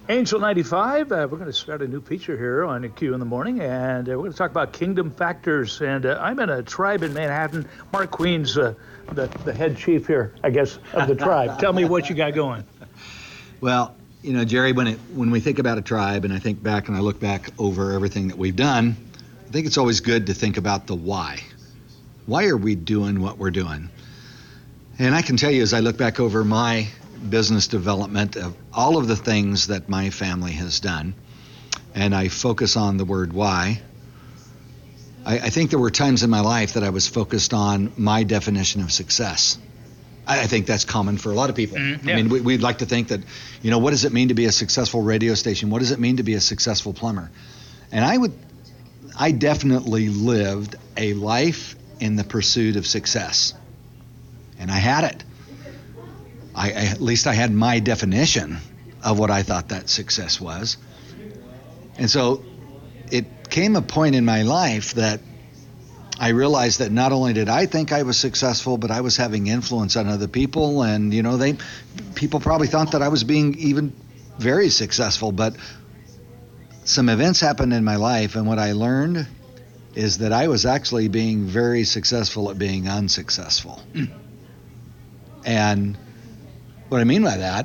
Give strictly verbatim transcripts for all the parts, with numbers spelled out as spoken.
Angel ninety-five, uh, we're going to start a new feature here on Q in the Morning, and uh, we're going to talk about kingdom factors. And uh, I'm in a tribe in Manhattan. Mark Queen's uh, the, the head chief here, I guess, of the tribe. Tell me what you got going. Well, you know, Jerry, when it when we think about a tribe, and I think back and I look back over everything that we've done, I think it's always good to think about the why. Why are we doing what we're doing? And I can tell you, as I look back over my business development of all of the things that my family has done, and I focus on the word why, I, I think there were times in my life that I was focused on my definition of success. I, I think that's common for a lot of people. Mm, yeah. I mean, we, we'd like to think that, you know, what does it mean to be a successful radio station? What does it mean to be a successful plumber? And I would, I definitely lived a life in the pursuit of success. And I had it. I, at least I had my definition of what I thought that success was. And so it came a point in my life that I realized that not only did I think I was successful, but I was having influence on other people. And, you know, they people probably thought that I was being even very successful. But some events happened in my life, and what I learned is that I was actually being very successful at being unsuccessful. And what I mean by that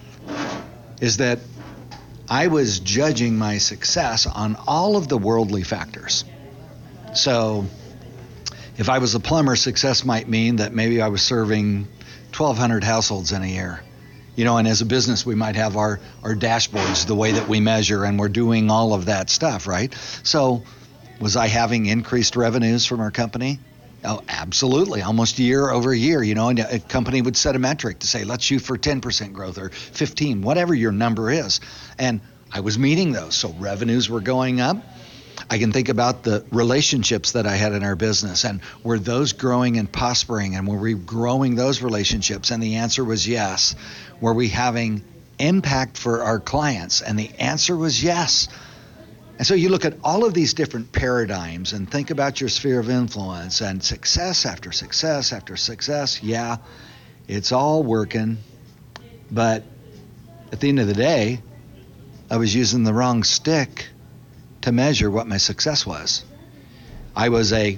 is that I was judging my success on all of the worldly factors. So if I was a plumber, success might mean that maybe I was serving twelve hundred households in a year. You know, and as a business, we might have our, our dashboards, the way that we measure, and we're doing all of that stuff, right? So was I having increased revenues from our company? Oh, absolutely. Almost year over year, you know, and a company would set a metric to say, let's shoot for ten percent growth or fifteen, whatever your number is. And I was meeting those. So revenues were going up. I can think about the relationships that I had in our business, and were those growing and prospering, and were we growing those relationships? And the answer was yes. Were we having impact for our clients? And the answer was yes. And so you look at all of these different paradigms and think about your sphere of influence and success after success after success. Yeah, it's all working. But at the end of the day, I was using the wrong stick to measure what my success was. I was a,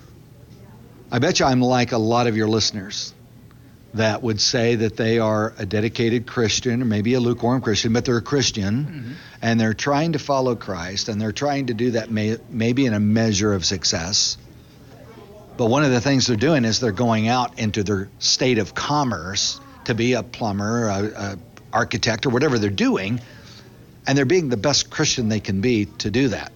I bet you I'm like a lot of your listeners that would say that they are a dedicated Christian or maybe a lukewarm Christian, but they're a Christian, mm-hmm. and they're trying to follow Christ, and they're trying to do that may, maybe in a measure of success. But one of the things they're doing is they're going out into their state of commerce to be a plumber, a, a architect, or whatever they're doing, and they're being the best Christian they can be to do that.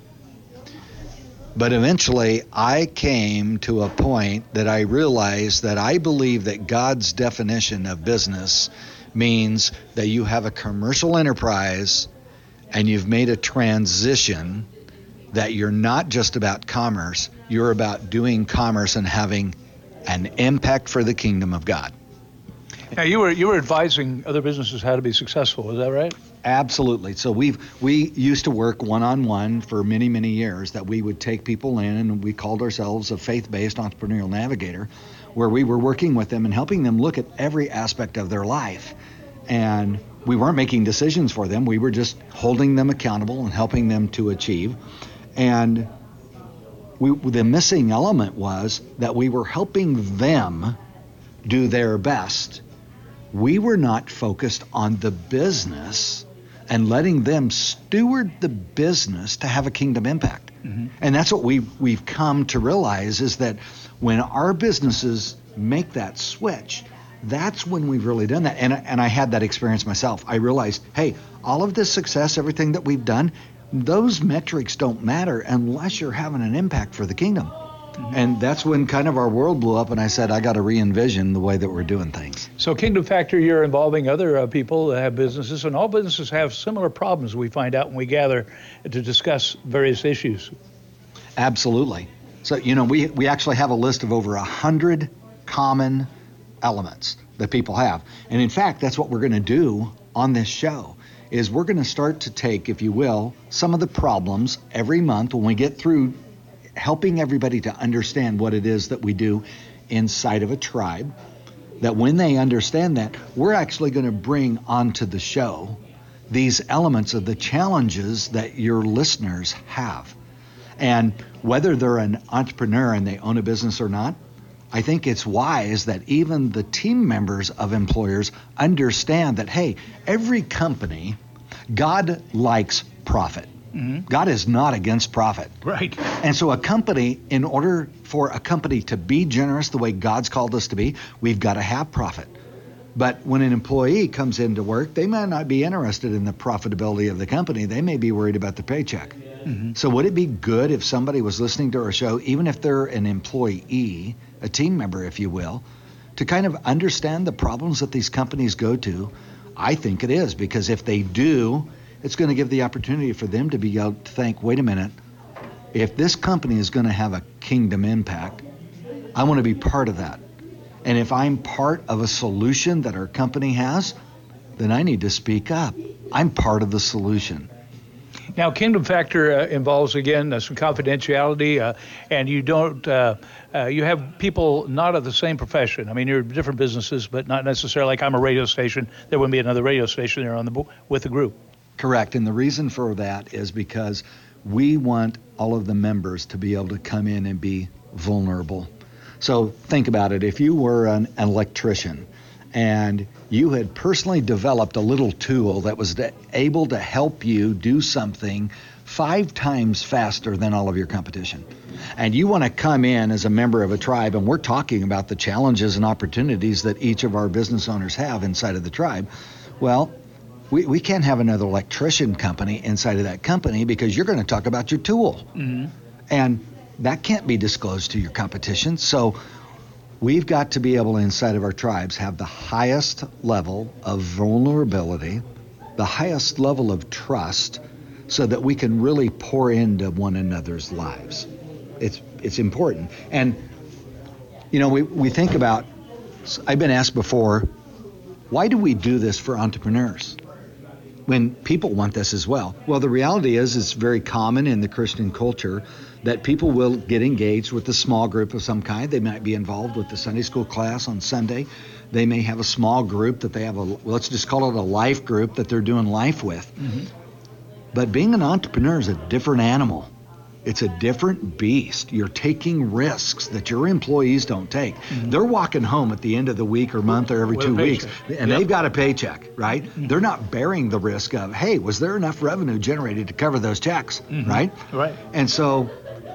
But eventually, I came to a point that I realized that I believe that God's definition of business means that you have a commercial enterprise and you've made a transition that you're not just about commerce, you're about doing commerce and having an impact for the kingdom of God. Now, you were you were advising other businesses how to be successful, is that right? Absolutely. So we we used to work one-on-one for many, many years, that we would take people in, and we called ourselves a faith-based entrepreneurial navigator, where we were working with them and helping them look at every aspect of their life. And we weren't making decisions for them. We were just holding them accountable and helping them to achieve. And we, the missing element was that we were helping them do their best. We were not focused on the business and letting them steward the business to have a kingdom impact. Mm-hmm. And that's what we, we've come to realize, is that when our businesses make that switch, that's when we've really done that. And, and I had that experience myself. I realized, hey, all of this success, everything that we've done, those metrics don't matter unless you're having an impact for the kingdom. Mm-hmm. And that's when kind of our world blew up, and I said, I got to re-envision the way that we're doing things. So Kingdom Factor, you're involving other uh, people that have businesses, and all businesses have similar problems, we find out when we gather to discuss various issues. Absolutely. So, you know, we, we actually have a list of over one hundred common elements that people have. And in fact, that's what we're going to do on this show, is we're going to start to take, if you will, some of the problems every month when we get through helping everybody to understand what it is that we do inside of a tribe, that when they understand that, we're actually going to bring onto the show these elements of the challenges that your listeners have. And whether they're an entrepreneur and they own a business or not, I think it's wise that even the team members of employers understand that, hey, every company, God likes profit. Mm-hmm. God is not against profit. Right. And so a company, in order for a company to be generous the way God's called us to be, we've got to have profit. But when an employee comes into work, they might not be interested in the profitability of the company. They may be worried about the paycheck. Mm-hmm. So would it be good if somebody was listening to our show, even if they're an employee, a team member, if you will, to kind of understand the problems that these companies go to? I think it is, because if they do, it's going to give the opportunity for them to be able to think, wait a minute, if this company is going to have a kingdom impact, I want to be part of that. And if I'm part of a solution that our company has, then I need to speak up. I'm part of the solution. Now, Kingdom Factor uh, involves, again, uh, some confidentiality, uh, and you don't, uh, uh, you have people not of the same profession. I mean, you're different businesses, but not necessarily like I'm a radio station. There wouldn't be another radio station there on the with the group. Correct. And the reason for that is because we want all of the members to be able to come in and be vulnerable. So think about it. If you were an, an electrician and you had personally developed a little tool that was to, able to help you do something five times faster than all of your competition, and you want to come in as a member of a tribe, and we're talking about the challenges and opportunities that each of our business owners have inside of the tribe, well, we, we can't have another electrician company inside of that company because you're going to talk about your tool. Mm-hmm. And that can't be disclosed to your competition. So we've got to be able, inside of our tribes, have the highest level of vulnerability, the highest level of trust, so that we can really pour into one another's lives. It's it's important. And, you know, we, we think about, I've been asked before, why do we do this for entrepreneurs when people want this as well? Well, the reality is it's very common in the Christian culture that people will get engaged with a small group of some kind. They might be involved with the Sunday school class on Sunday. They may have a small group that they have a, let's just call it a life group that they're doing life with. Mm-hmm. But being an entrepreneur is a different animal. It's a different beast. You're taking risks that your employees don't take. Mm-hmm. They're walking home at the end of the week or month or every with two weeks, and yep. they've got a paycheck, right? Mm-hmm. They're not bearing the risk of, hey, was there enough revenue generated to cover those checks, mm-hmm. right? Right. And so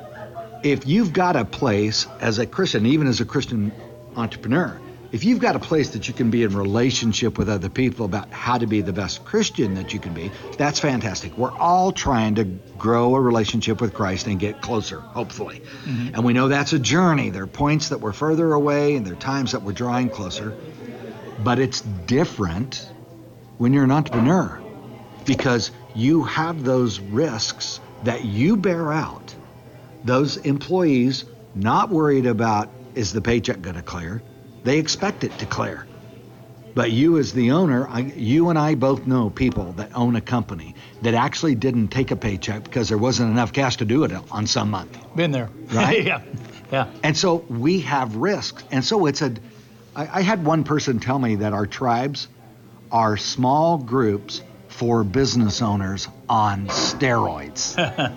if you've got a place as a Christian, even as a Christian entrepreneur, if you've got a place that you can be in relationship with other people about how to be the best Christian that you can be, that's fantastic. We're all trying to grow a relationship with Christ and get closer, hopefully. Mm-hmm. And we know that's a journey. There are points that we're further away and there are times that we're drawing closer. But it's different when you're an entrepreneur because you have those risks that you bear out. Those employees not worried about, is the paycheck going to clear? They expect it to clear. But you as the owner, I, you and I both know people that own a company that actually didn't take a paycheck because there wasn't enough cash to do it on some month. Been there. Right? yeah. Yeah. And so we have risks. And so it's a, I, I had one person tell me that our tribes are small groups for business owners on steroids.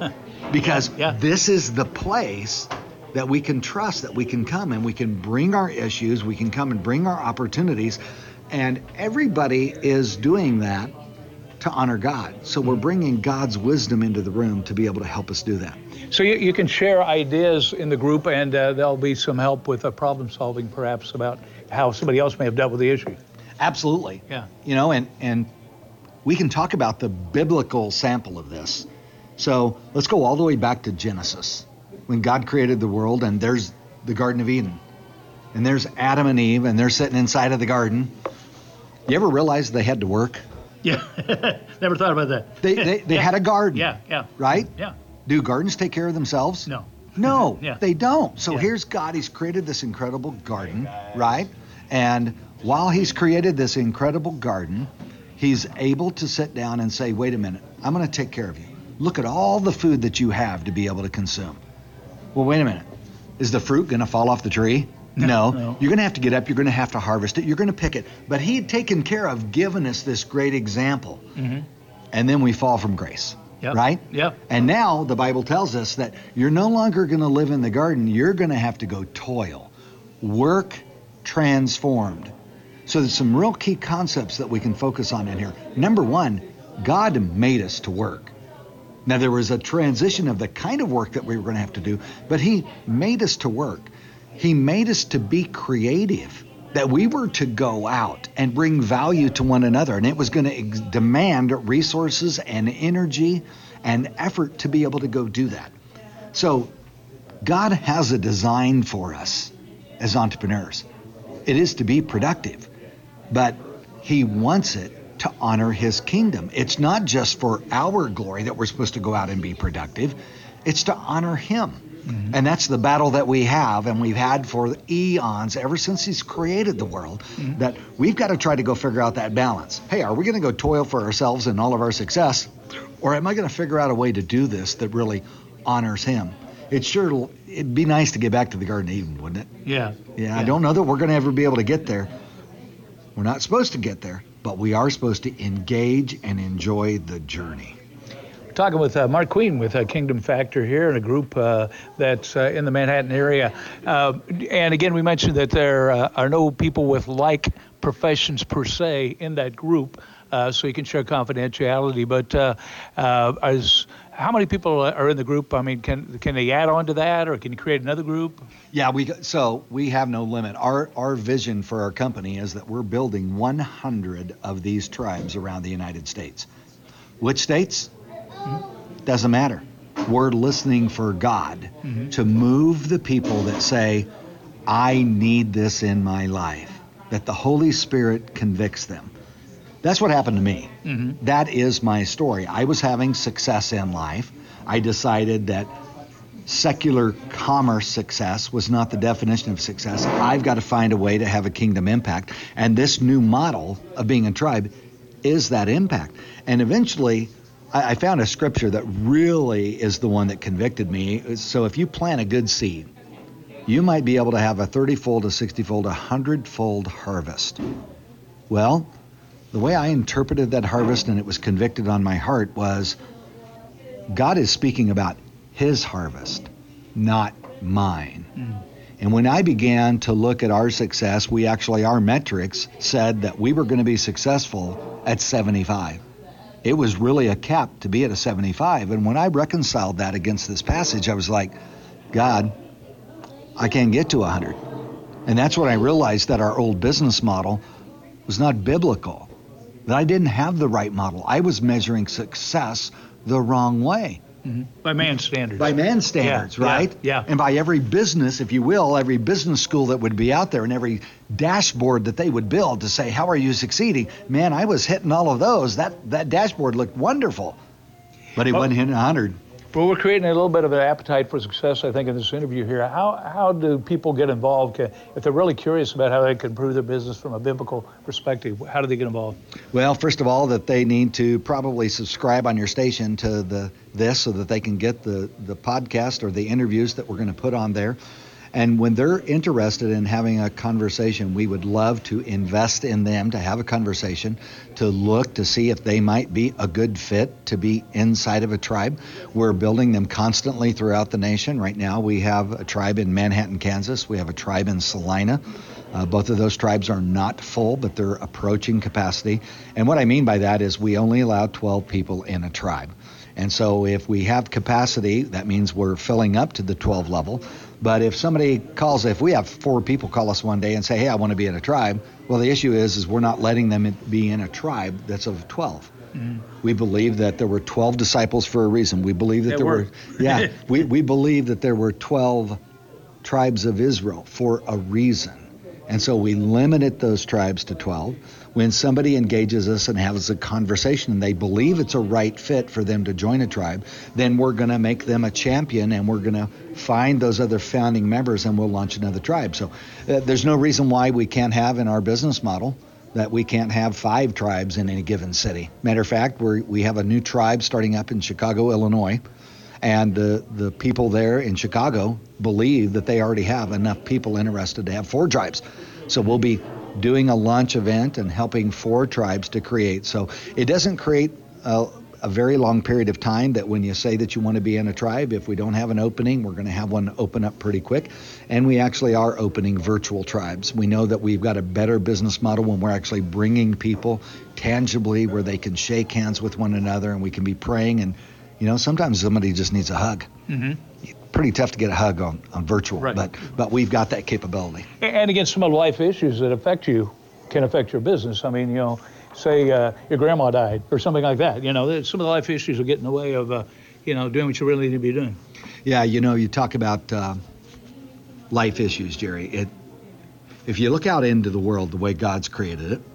Because yeah. this is the place that we can trust, that we can come and we can bring our issues, we can come and bring our opportunities, and everybody is doing that to honor God. So we're bringing God's wisdom into the room to be able to help us do that. So you, you can share ideas in the group, and uh, there'll be some help with uh, problem solving, perhaps, about how somebody else may have dealt with the issue. Absolutely. Yeah. You know, and, and we can talk about the biblical sample of this. So let's go all the way back to Genesis, when God created the world, and there's the Garden of Eden. And there's Adam and Eve, and they're sitting inside of the garden. You ever realize they had to work? Yeah, never thought about that. They they, they yeah. had a garden. Yeah, yeah. Right? Yeah. Do gardens take care of themselves? No. No, yeah. they don't. So yeah. here's God. He's created this incredible garden, right? And while he's created this incredible garden, he's able to sit down and say, wait a minute, I'm going to take care of you. Look at all the food that you have to be able to consume. Well, wait a minute. Is the fruit going to fall off the tree? No. no. You're going to have to get up. You're going to have to harvest it. You're going to pick it. But he had taken care of giving us this great example. Mm-hmm. and then we fall from grace. Yep. Right? Yep. And now the Bible tells us that you're no longer going to live in the garden. You're going to have to go toil, work transformed. So there's some real key concepts that we can focus on in here. Number one, God made us to work. Now, there was a transition of the kind of work that we were going to have to do, but he made us to work. He made us to be creative, that we were to go out and bring value to one another. And it was going to ex- demand resources and energy and effort to be able to go do that. So God has a design for us as entrepreneurs. It is to be productive, but he wants it to honor his kingdom. It's not just for our glory that we're supposed to go out and be productive. It's to honor him. Mm-hmm. And that's the battle that we have, and we've had for eons, ever since he's created the world, mm-hmm. that we've got to try to go figure out that balance. Hey, are we going to go toil for ourselves and all of our success, or am I going to figure out a way to do this that really honors him? It sure, it'd be nice to get back to the Garden of Eden, wouldn't it? Yeah. Yeah, yeah. I don't know that we're going to ever be able to get there. We're not supposed to get there, but we are supposed to engage and enjoy the journey. Talking with uh, Mark Queen with uh, Kingdom Factor here in a group uh, that's uh, in the Manhattan area. Uh, and again, we mentioned that there uh, are no people with like professions per se in that group, uh, so you can share confidentiality. But uh, uh, as, how many people are in the group? I mean, can can they add on to that, or can you create another group? Yeah, we so we have no limit. Our our vision for our company is that we're building one hundred of these tribes around the United States. Which states? Mm-hmm. Doesn't matter. We're listening for God mm-hmm. to move the people that say, I need this in my life, that the Holy Spirit convicts them. That's what happened to me. Mm-hmm. That is my story. I was having success in life. I decided that secular commerce success was not the definition of success. I've got to find a way to have a kingdom impact. And this new model of being a tribe is that impact. And eventually, I found a scripture that really is the one that convicted me. So if you plant a good seed, you might be able to have a thirty-fold, a sixty-fold, a hundred-fold harvest. Well, the way I interpreted that harvest, and it was convicted on my heart, was God is speaking about his harvest, not mine. Mm. And when I began to look at our success, we actually, our metrics said that we were going to be successful at seventy-five. It was really a cap to be at a seventy-five. And when I reconciled that against this passage, I was like, God, I can't get to one hundred. And that's when I realized that our old business model was not biblical, that I didn't have the right model. I was measuring success the wrong way. Mm-hmm. By man's standards. By man's standards, yeah, right? Yeah, yeah. And by every business, if you will, every business school that would be out there and every dashboard that they would build to say, how are you succeeding? Man, I was hitting all of those. That that dashboard looked wonderful, but it well, wasn't hitting one hundred. Well, we're creating a little bit of an appetite for success, I think, in this interview here. How how do people get involved? If they're really curious about how they can improve their business from a biblical perspective, how do they get involved? Well, first of all, that they need to probably subscribe on your station to the this so that they can get the, the podcast or the interviews that we're going to put on there. And when they're interested in having a conversation, we would love to invest in them, to have a conversation, to look to see if they might be a good fit to be inside of a tribe. We're building them constantly throughout the nation. Right now we have a tribe in Manhattan, Kansas. We have a tribe in Salina. Uh, both of those tribes are not full, but they're approaching capacity. And what I mean by that is we only allow twelve people in a tribe. And so if we have capacity, that means we're filling up to the twelve level. But if somebody calls, if we have four people call us one day and say, hey, I want to be in a tribe, well, the issue is, is we're not letting them be in a tribe that's of twelve. Mm-hmm. We believe that there were twelve disciples for a reason. We believe that they there were, were yeah, we, we believe that there were twelve tribes of Israel for a reason. And so we limited those tribes to twelve. When somebody engages us and has a conversation and they believe it's a right fit for them to join a tribe, then we're going to make them a champion and we're going to find those other founding members and we'll launch another tribe. So uh, there's no reason why we can't have in our business model that we can't have five tribes in any given city. Matter of fact, we we have a new tribe starting up in Chicago, Illinois. And the, the people there in Chicago believe that they already have enough people interested to have four tribes. So we'll be doing a launch event and helping four tribes to create. So it doesn't create a, a very long period of time that when you say that you want to be in a tribe, if we don't have an opening, we're going to have one open up pretty quick. And we actually are opening virtual tribes. We know that we've got a better business model when we're actually bringing people tangibly where they can shake hands with one another and we can be praying. And, you know, sometimes somebody just needs a hug. Mm-hmm. Pretty tough to get a hug on, on virtual, right. but but we've got that capability. And again, some of the life issues that affect you can affect your business. I mean, you know, say uh, your grandma died or something like that. You know, some of the life issues will get in the way of, uh, you know, doing what you really need to be doing. Yeah, you know, you talk about uh, life issues, Jerry. It, if you look out into the world the way God's created it,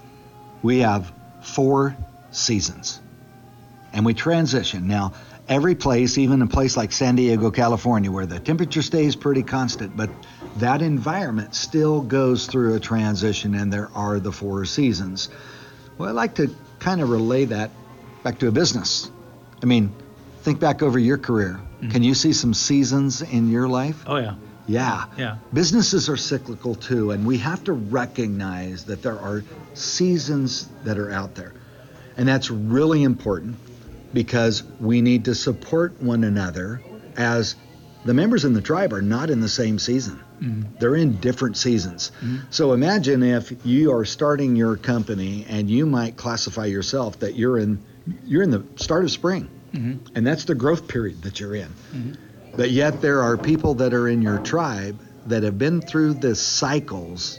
we have four seasons, and we transition. Now, every place, even a place like San Diego, California, where the temperature stays pretty constant, but that environment still goes through a transition, and there are the four seasons. Well, I'd like to kind of relay that back to a business. I mean, think back over your career. Mm-hmm. Can you see some seasons in your life? Oh, yeah. Yeah. Yeah. Businesses are cyclical too, and we have to recognize that there are seasons that are out there. And that's really important because we need to support one another, as the members in the tribe are not in the same season. Mm-hmm. They're in different seasons. Mm-hmm. So imagine if you are starting your company and you might classify yourself that you're in you're in the start of spring. Mm-hmm. And that's the growth period that you're in. Mm-hmm. But yet there are people that are in your tribe that have been through the cycles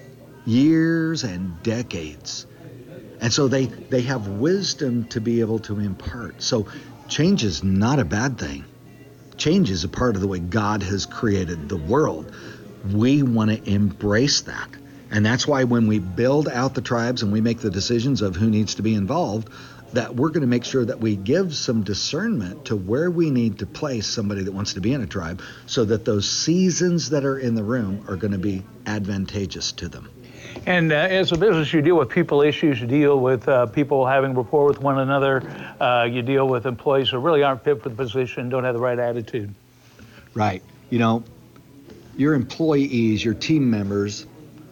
years and decades. And so they, they have wisdom to be able to impart. So change is not a bad thing. Change is a part of the way God has created the world. We want to embrace that. And that's why when we build out the tribes and we make the decisions of who needs to be involved, that we're going to make sure that we give some discernment to where we need to place somebody that wants to be in a tribe so that those seasons that are in the room are going to be advantageous to them. And uh, as a business, you deal with people issues, you deal with uh, people having rapport with one another, uh, you deal with employees who really aren't fit for the position, don't have the right attitude. Right. You know, your employees, your team members,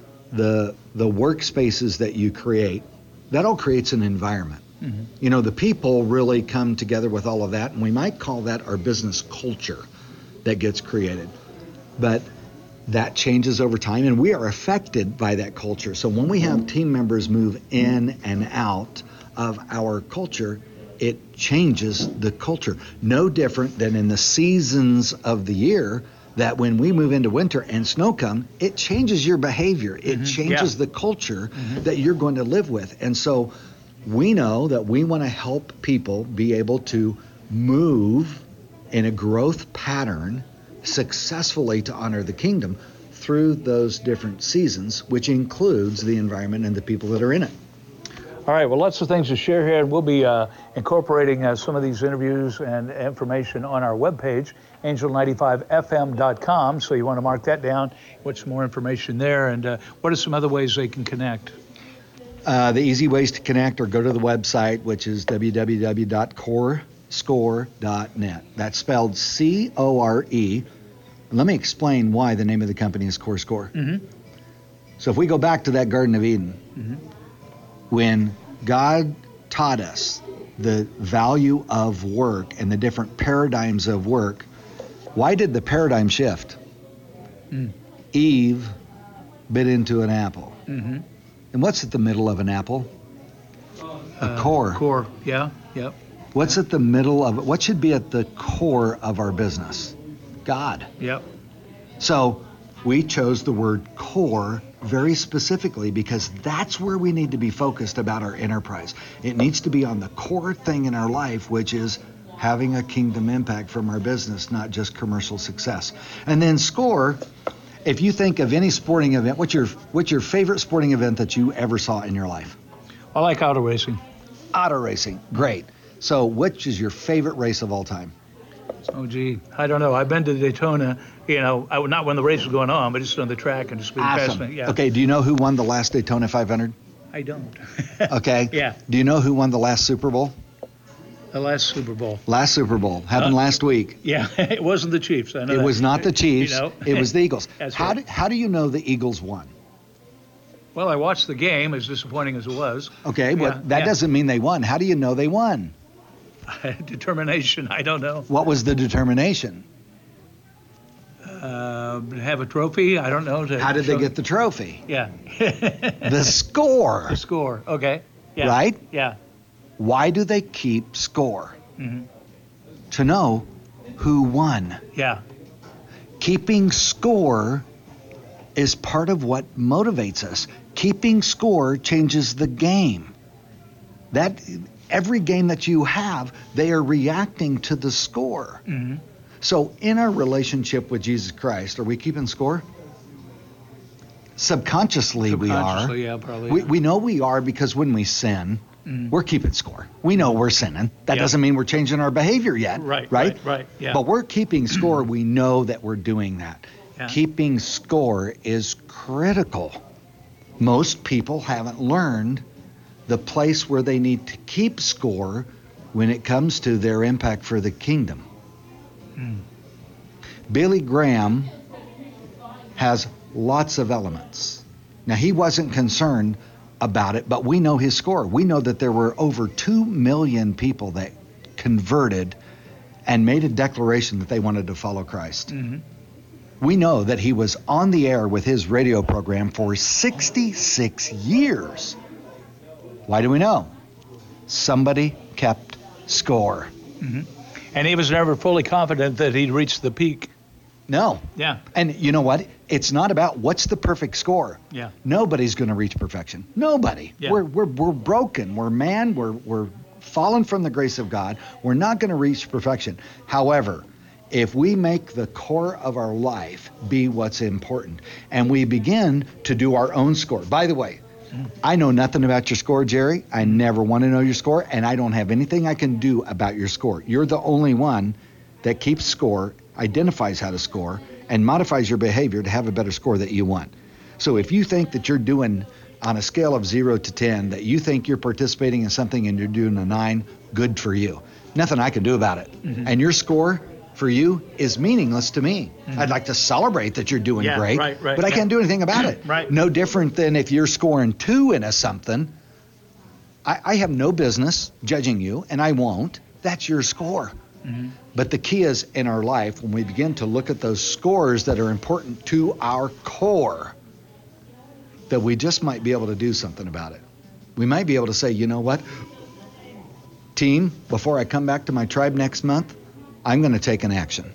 the the workspaces that you create, that all creates an environment. Mm-hmm. You know, the people really come together with all of that, and we might call that our business culture that gets created. But that changes over time, and we are affected by that culture. So when we have team members move in and out of our culture, it changes the culture. No different than in the seasons of the year, that when we move into winter and snow come, it changes your behavior. It mm-hmm. changes yeah. the culture mm-hmm. that you're going to live with. And so we know that we want to help people be able to move in a growth pattern successfully to honor the kingdom through those different seasons, which includes the environment and the people that are in it. All right, well, lots of things to share here. We'll be uh, incorporating uh, some of these interviews and information on our webpage, angel ninety-five f m dot com. So you want to mark that down, what's some more information there, and uh, what are some other ways they can connect? Uh, the easy ways to connect are go to the website, which is w w w dot core score dot net. That's spelled C O R E. And let me explain why the name of the company is Core Score. Mm-hmm. So if we go back to that Garden of Eden, mm-hmm. when God taught us the value of work and the different paradigms of work, why did the paradigm shift? Mm. Eve bit into an apple. Mm-hmm. And what's at the middle of an apple? A uh, core. Core, yeah, yep. What's at the middle of it? What should be at the core of our business? God. Yep. So we chose the word core very specifically because that's where we need to be focused about our enterprise. It needs to be on the core thing in our life, which is having a kingdom impact from our business, not just commercial success. And then score, if you think of any sporting event, what's your what's your favorite sporting event that you ever saw in your life? I like auto racing. Auto racing, great. So which is your favorite race of all time? Oh, gee, I don't know. I've been to Daytona, you know, I, not when the race was going on, but just on the track and just being awesome. past me. Yeah. Okay, do you know who won the last Daytona five hundred? I don't. Okay. Yeah. Do you know who won the last Super Bowl? The last Super Bowl. Last Super Bowl. Happened uh, last week. Yeah, it wasn't the Chiefs. I know it that. was not the Chiefs. You know? It was the Eagles. That's how, right. do, how do you know the Eagles won? Well, I watched the game, as disappointing as it was. Okay, yeah, but that yeah. doesn't mean they won. How do you know they won? Determination. I don't know. What was the determination? Uh, have a trophy. I don't know. To How did show... they get the trophy? Yeah. The score. The score. Okay. Yeah. Right? Yeah. Why do they keep score? Mm-hmm. To know who won. Yeah. Keeping score is part of what motivates us. Keeping score changes the game. That every game that you have, they are reacting to the score. Mm-hmm. So in our relationship with Jesus Christ, are we keeping score? Subconsciously, we are. Subconsciously, yeah, probably. We, yeah. we know we are because when we sin, Mm. we're keeping score. We know we're sinning. That Yeah. doesn't mean we're changing our behavior yet. Right, Right. right, right, yeah. But we're keeping score. We know that we're doing that. Yeah. Keeping score is critical. Most people haven't learned the place where they need to keep score when it comes to their impact for the kingdom. Mm. Billy Graham has lots of elements. Now, he wasn't concerned about it, but we know his score. We know that there were over two million people that converted and made a declaration that they wanted to follow Christ. Mm-hmm. We know that he was on the air with his radio program for sixty-six years. Why do we know? Somebody kept score. Mm-hmm. And he was never fully confident that he'd reached the peak. No. Yeah. And you know what? It's not about what's the perfect score. Yeah. Nobody's going to reach perfection. Nobody. Yeah. We're we're we're broken. We're man. We're we're fallen from the grace of God. We're not going to reach perfection. However, if we make the core of our life be what's important, and we begin to do our own score. By the way, mm. I know nothing about your score, Jerry. I never want to know your score, and I don't have anything I can do about your score. You're the only one that keeps score, identifies how to score, and modifies your behavior to have a better score that you want. So if you think that you're doing on a scale of zero to ten, that you think you're participating in something and you're doing a nine, good for you. Nothing I can do about it. Mm-hmm. And your score for you is meaningless to me. Mm-hmm. I'd like to celebrate that you're doing yeah, great, right, right, but I yeah. can't do anything about it. Right. No different than if you're scoring two in a something. I, I have no business judging you, and I won't. That's your score. Mm-hmm. But the key is in our life, when we begin to look at those scores that are important to our core, that we just might be able to do something about it. We might be able to say, you know what, team, before I come back to my tribe next month, I'm going to take an action.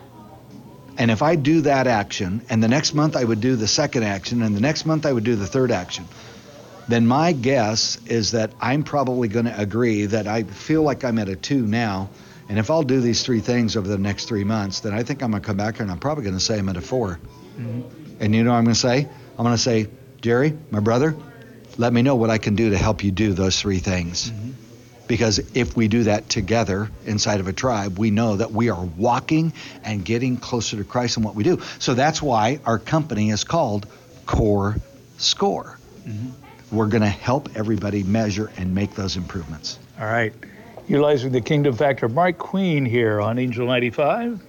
And if I do that action, and the next month I would do the second action, and the next month I would do the third action, then my guess is that I'm probably going to agree that I feel like I'm at a two now. And if I'll do these three things over the next three months, then I think I'm going to come back here and I'm probably going to say I'm at a four. Mm-hmm. And you know what I'm going to say? I'm going to say, Jerry, my brother, let me know what I can do to help you do those three things. Mm-hmm. Because if we do that together inside of a tribe, we know that we are walking and getting closer to Christ in what we do. So that's why our company is called Core Score. Mm-hmm. We're going to help everybody measure and make those improvements. All right. Utilizing the Kingdom Factor, Mark Queen here on Angel ninety-five.